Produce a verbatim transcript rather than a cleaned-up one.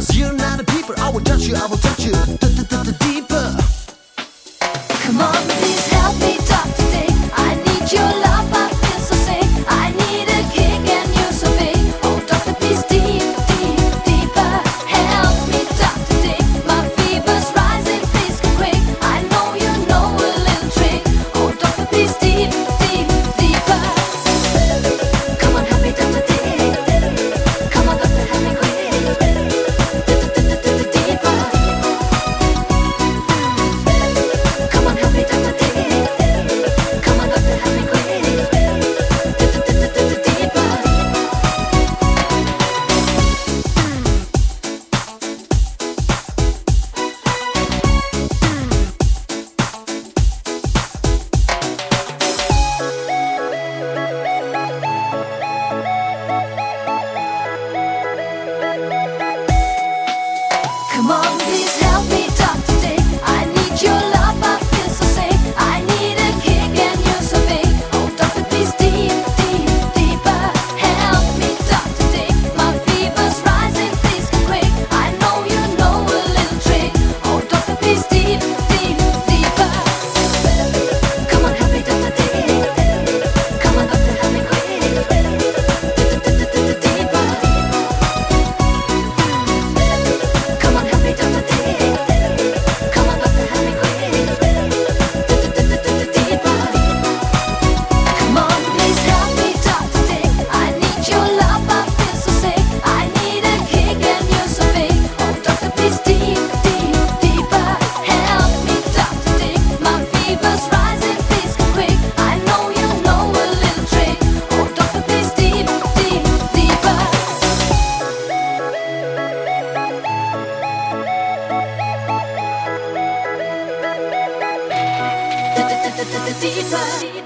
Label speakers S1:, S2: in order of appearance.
S1: Cause you're not a people, I will touch you, I will touch you deeper.
S2: Come on, please help me, Doctor Dick. I need your love, I feel so sick. I need a kick and you're so big. Oh, Doctor, please deep, deep, deeper. Help me, Doctor Dick. My fever's rising, please come quick. I know you know a little trick. Oh, Doctor, please deep, deep, deeper. Come on, help me, Doctor Dick. Come on, Doctor, help me quick. Deeper. Come on, help me, Doctor Dick. Come on, Doctor, help me quick. Deeper. Come on, please help me, Doctor Dick. I need your love, I feel so sick. I need a kick and you're so big. Oh, Doctor, please deep, deep, deeper. Help me, Doctor Dick. My fever's rising, please come quick. I know you know a little trick. Oh, Doctor, please deep, deep, deeper. Come on, help me, Doctor Dick. Come on, Doctor, help me quick. Deeper. Come on, help me, Doctor Dick. Come on, Doctor, help me quick. Deeper. Come on, please help me, Doctor Dick. I need your love, I feel so sick. I need a kick and you're so big. Oh, Doctor, please deep, deep, deeper. Help me, Doctor Dick. My fever's rising, please come quick. I know you know a little trick. Oh, Doctor, please deep, deep, deeper. Deeper.